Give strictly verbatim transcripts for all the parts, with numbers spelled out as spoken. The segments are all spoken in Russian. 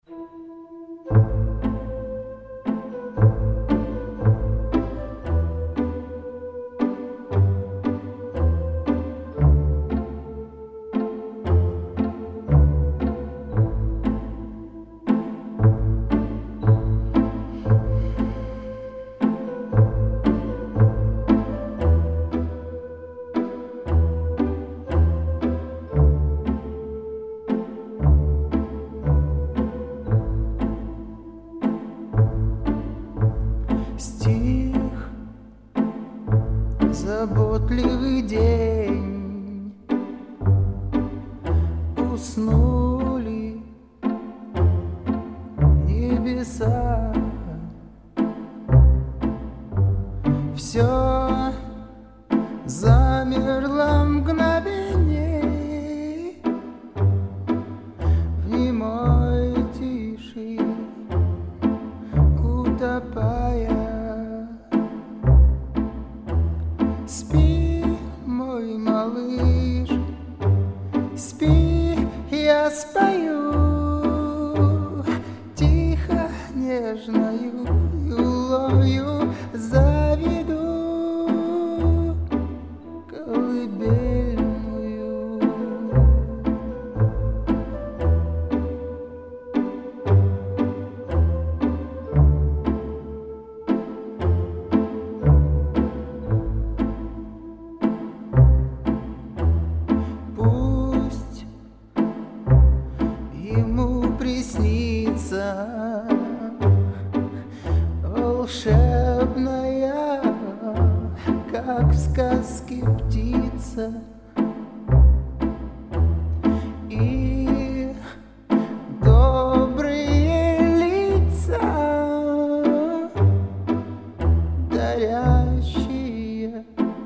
Стих, заботливый день, уснули небеса. Все замерло мгновение в немой тиши, утопая. Спи, мой малыш, спи, я спою тихо, нежною юлою заведу колыбельную. Пусть ему приснится волшебная, как в сказке, птица, и добрые лица, дарящие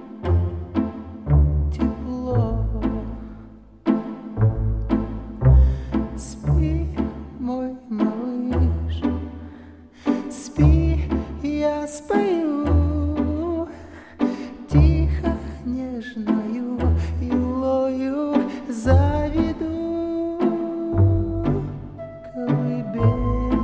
тепло. Спи, мой малыш, спи, я спою тихо, нежною юлою заведу колыбельную.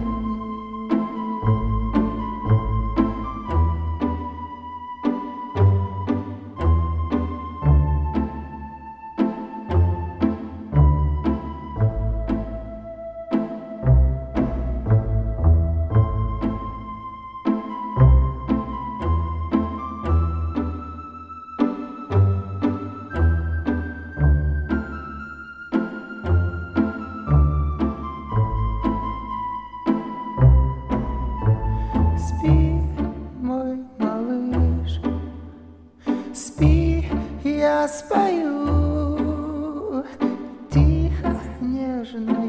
Спи, мой малыш, спи, я спою тихо, нежно